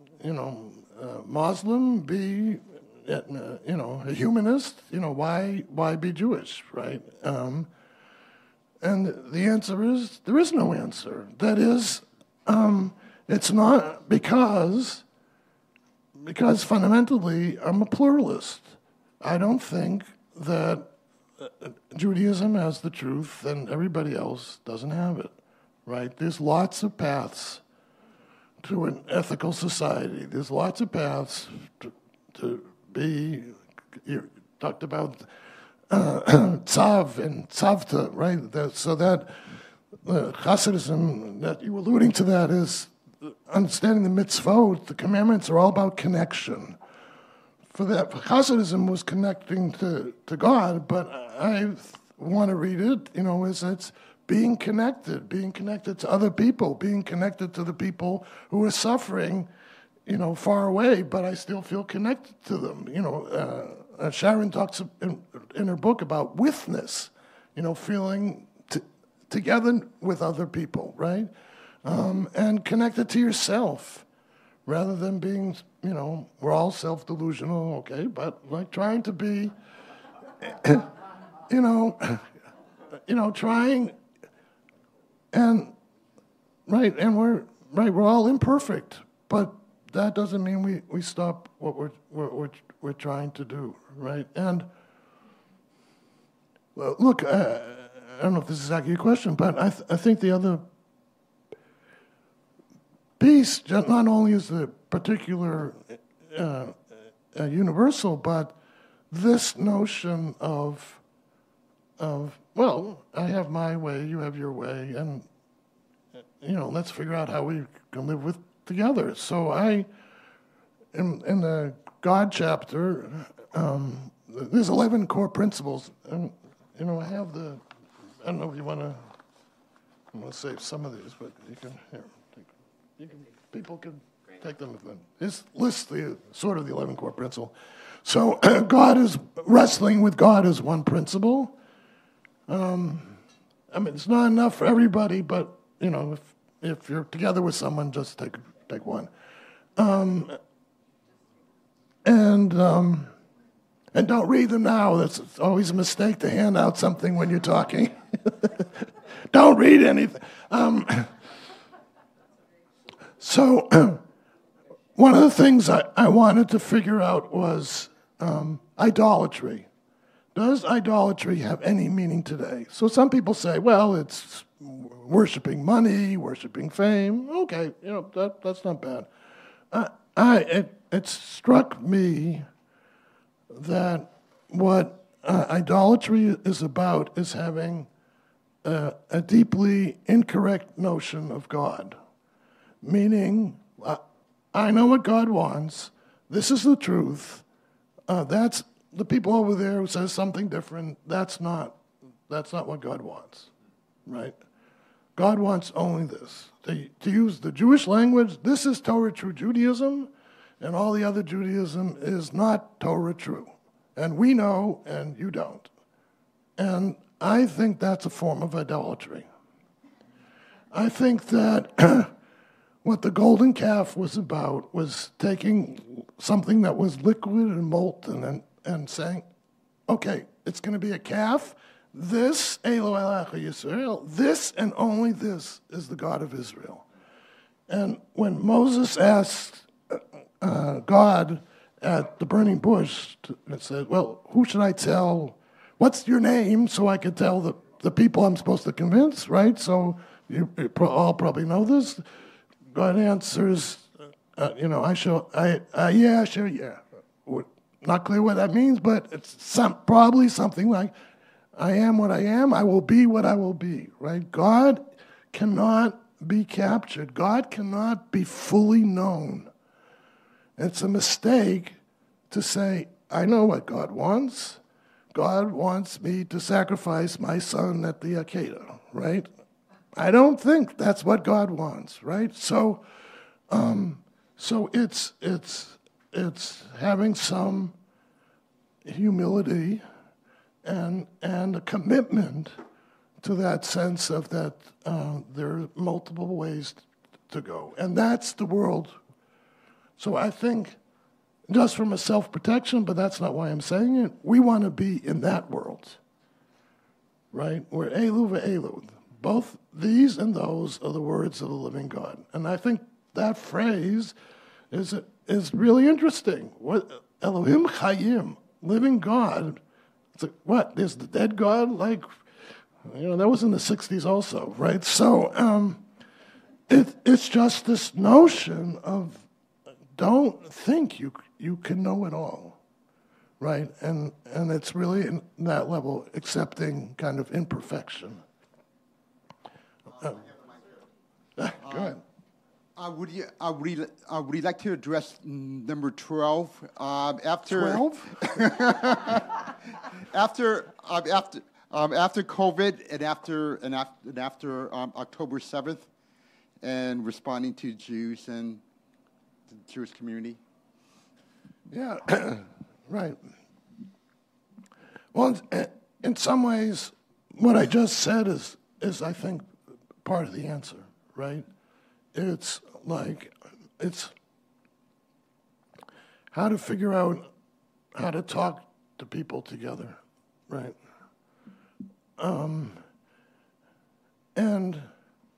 Muslim, be, a humanist, why be Jewish, right? And the answer is, there is no answer. That is, it's not because fundamentally I'm a pluralist. I don't think that Judaism has the truth and everybody else doesn't have it, right? There's lots of paths to an ethical society. There's lots of paths to be, you talked about tzav and tzavta, right? So that Hasidism that you were alluding to that is understanding the mitzvot, the commandments are all about connection. For that, Hasidism was connecting to God, but I want to read it, as it's being connected to other people, being connected to the people who are suffering, far away, but I still feel connected to them. Sharon talks in her book about withness, feeling together with other people, right? And connected to yourself, rather than being, we're all self-delusional, okay, but like trying to be, trying, and we're all imperfect, but that doesn't mean we stop what we're trying to do, right? And well, look, I don't know if this is exactly your question, but I think the other piece not only is the particular universal, but this notion of well, I have my way, you have your way, and let's figure out how we can live together. So in the God chapter, there's 11 core principles, and I have I don't know if you want to. I'm going to save some of these, but you can people can take them. This lists the 11 core principles. So God is wrestling with God is one principle. It's not enough for everybody, but if you're together with someone, just take one. And don't read them now. That's always a mistake to hand out something when you're talking. Don't read anything. So one of the things I wanted to figure out was idolatry. Does idolatry have any meaning today? So some people say, well, it's worshiping money, worshiping fame. Okay, that's not bad. It struck me that what idolatry is about is having a deeply incorrect notion of God. Meaning, I know what God wants. This is the truth. That's the people over there who says something different. That's not what God wants, right? God wants only this. To use the Jewish language, this is Torah true Judaism, and all the other Judaism is not Torah true. And we know, and you don't. And I think that's a form of idolatry. I think that what the golden calf was about was taking something that was liquid and molten and saying, okay, it's going to be a calf. This, Elo Elacha Yisrael, this and only this is the God of Israel. And when Moses asked God at the burning bush, and said, well, who should I tell? What's your name so I could tell the people I'm supposed to convince, right? So you all probably know this. God answers, yeah, sure, yeah. Not clear what that means, but it's probably something like, I am what I am, I will be what I will be, right? God cannot be captured. God cannot be fully known. It's a mistake to say, I know what God wants. God wants me to sacrifice my son at the Akedah, right? I don't think that's what God wants, right? So it's having some humility and a commitment to that sense of that there are multiple ways to go. And that's the world. So I think, just from a self-protection, but that's not why I'm saying it, we want to be in that world, right? We're Elu ve'elu. Both these and those are the words of the living God. And I think that phrase is really interesting. What Elohim Chayim, living God. It's like, what? There's the dead God? Like, that was in the 60s also, right? So it's just this notion of don't think you can know it all, right? And it's really in that level accepting kind of imperfection. Go ahead. I would like to address number 12. After 12? after COVID and after October 7th, and responding to Jews and the Jewish community. Yeah, right. Well, in some ways, what I just said is I think part of the answer, right? It's how to figure out how to talk to people together, right? And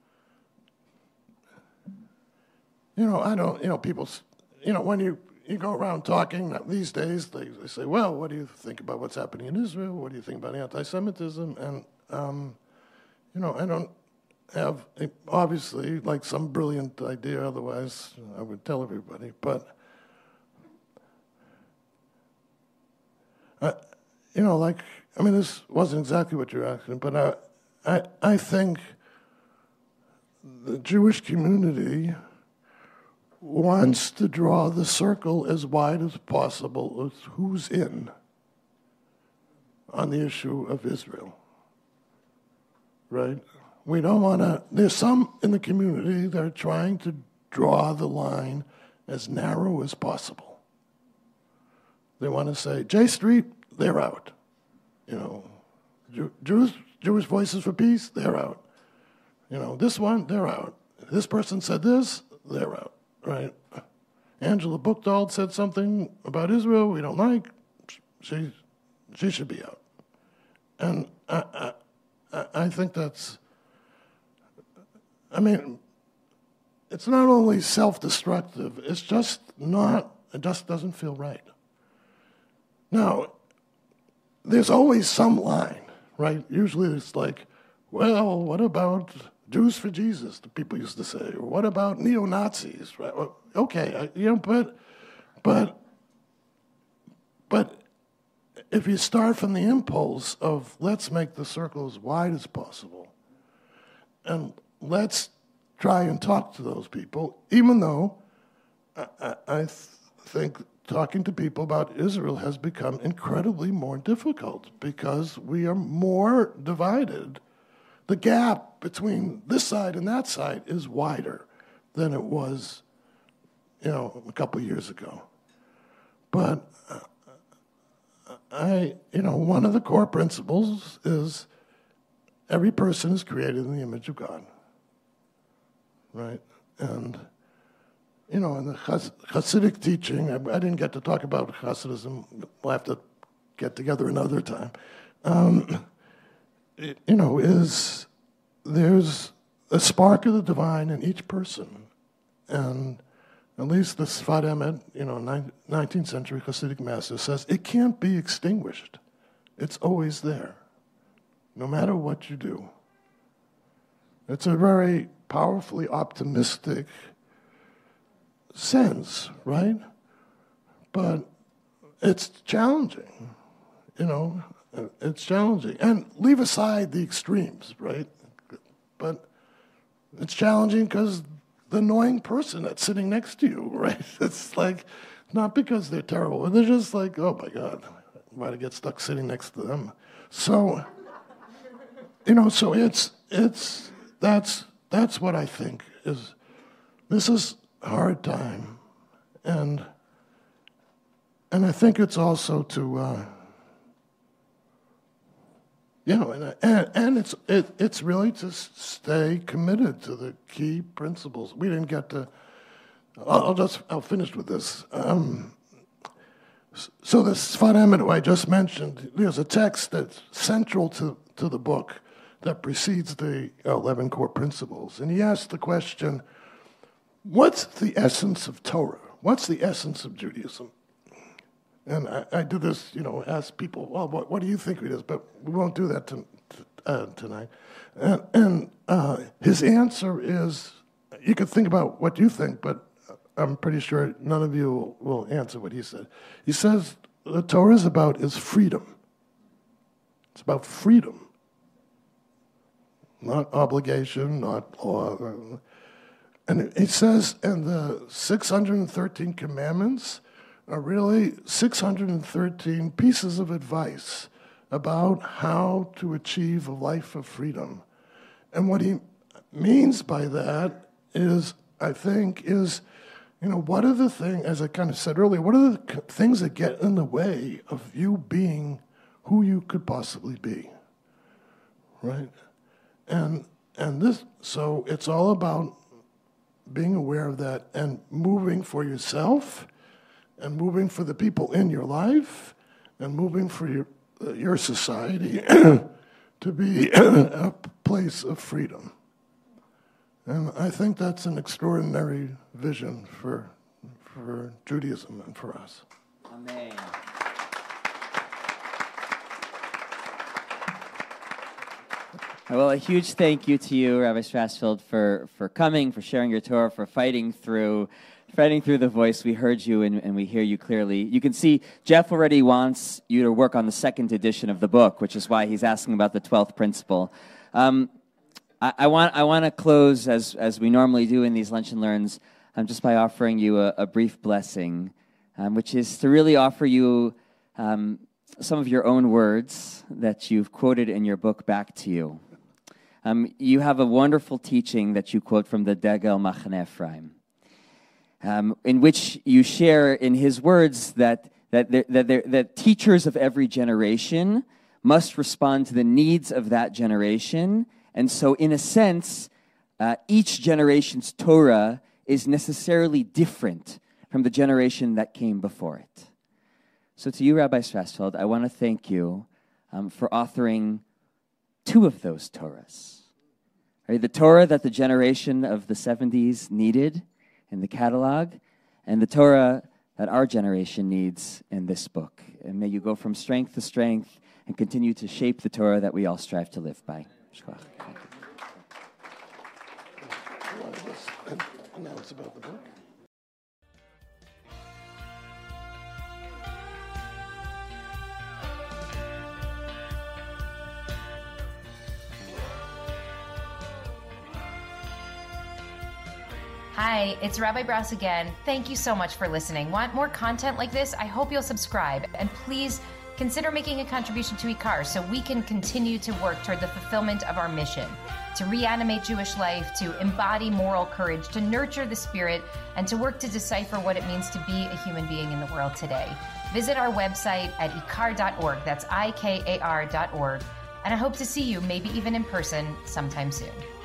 I don't, people, when you go around talking these days, they say, well, what do you think about what's happening in Israel? What do you think about anti-Semitism? And, I don't have, obviously, like some brilliant idea, otherwise I would tell everybody. But, this wasn't exactly what you're asking, but I think the Jewish community wants to draw the circle as wide as possible as who's in on the issue of Israel, right? We don't want to, there's some in the community that are trying to draw the line as narrow as possible. They want to say, J Street, they're out. Jewish Voices for Peace, they're out. This one, they're out. This person said this, they're out, right? Angela Buchdahl said something about Israel we don't like, she should be out. And I think that's, I mean, it's not only self-destructive, it just doesn't feel right. Now, there's always some line, right? Usually it's like, well, what about Jews for Jesus, the people used to say, or what about neo-Nazis, right? Well, okay, but if you start from the impulse of let's make the circle as wide as possible, and let's try and talk to those people, even though I think talking to people about Israel has become incredibly more difficult because we are more divided. The gap between this side and that side is wider than it was, a couple years ago. But one of the core principles is every person is created in the image of God, right? And, in the Hasidic teaching, I didn't get to talk about Hasidism. We'll have to get together another time. There's a spark of the divine in each person. And at least the Sfat Emet, 19th century Hasidic master says, it can't be extinguished. It's always there, no matter what you do. It's a very powerfully optimistic sense, right? But it's challenging, it's challenging. And leave aside the extremes, right? But it's challenging because the annoying person that's sitting next to you, right? It's like, not because they're terrible, they're just like, oh my God, I'm about to get stuck sitting next to them. So, so that's what I think is, this is a hard time. And I think it's also to, and it's really to stay committed to the key principles. We didn't get to. I'll finish with this. So the Sfat Emet who I just mentioned, there's a text that's central to the book that precedes the 11 core principles, and he asked the question, "What's the essence of Torah? What's the essence of Judaism?" And I do this, ask people, well, what do you think it is? But we won't do that tonight. And his answer is, you could think about what you think, but I'm pretty sure none of you will answer what he said. He says the Torah is freedom. It's about freedom, not obligation, not law. And he says, and the 613 commandments are really 613 pieces of advice about how to achieve a life of freedom. And what he means by that is, I think, what are the things, as I kind of said earlier, what are the things that get in the way of you being who you could possibly be, right? And this, so it's all about being aware of that and moving for yourself, and moving for the people in your life, and moving for your society to be a place of freedom. And I think that's an extraordinary vision for Judaism and for us. Amen. Well, a huge thank you to you, Rabbi Strassfeld, for coming, for sharing your Torah, for fighting through the voice. We heard you and we hear you clearly. You can see Jeff already wants you to work on the second edition of the book, which is why he's asking about the 12th principle. I want to close, as we normally do in these Lunch and Learns, just by offering you a brief blessing, which is to really offer you some of your own words that you've quoted in your book back to you. You have a wonderful teaching that you quote from the Degel Machane Ephraim, in which you share in his words that teachers of every generation must respond to the needs of that generation. And so, in a sense, each generation's Torah is necessarily different from the generation that came before it. So to you, Rabbi Strassfeld, I want to thank you for authoring 2 of those Torahs. Right? The Torah that the generation of the 70s needed in the catalog, and the Torah that our generation needs in this book. And may you go from strength to strength and continue to shape the Torah that we all strive to live by. Shkoch. Announce about the book. Hi, it's Rabbi Brous again. Thank you so much for listening. Want more content like this? I hope you'll subscribe. And please consider making a contribution to IKAR so we can continue to work toward the fulfillment of our mission, to reanimate Jewish life, to embody moral courage, to nurture the spirit, and to work to decipher what it means to be a human being in the world today. Visit our website at ikar.org. That's IKAR.org. And I hope to see you, maybe even in person, sometime soon.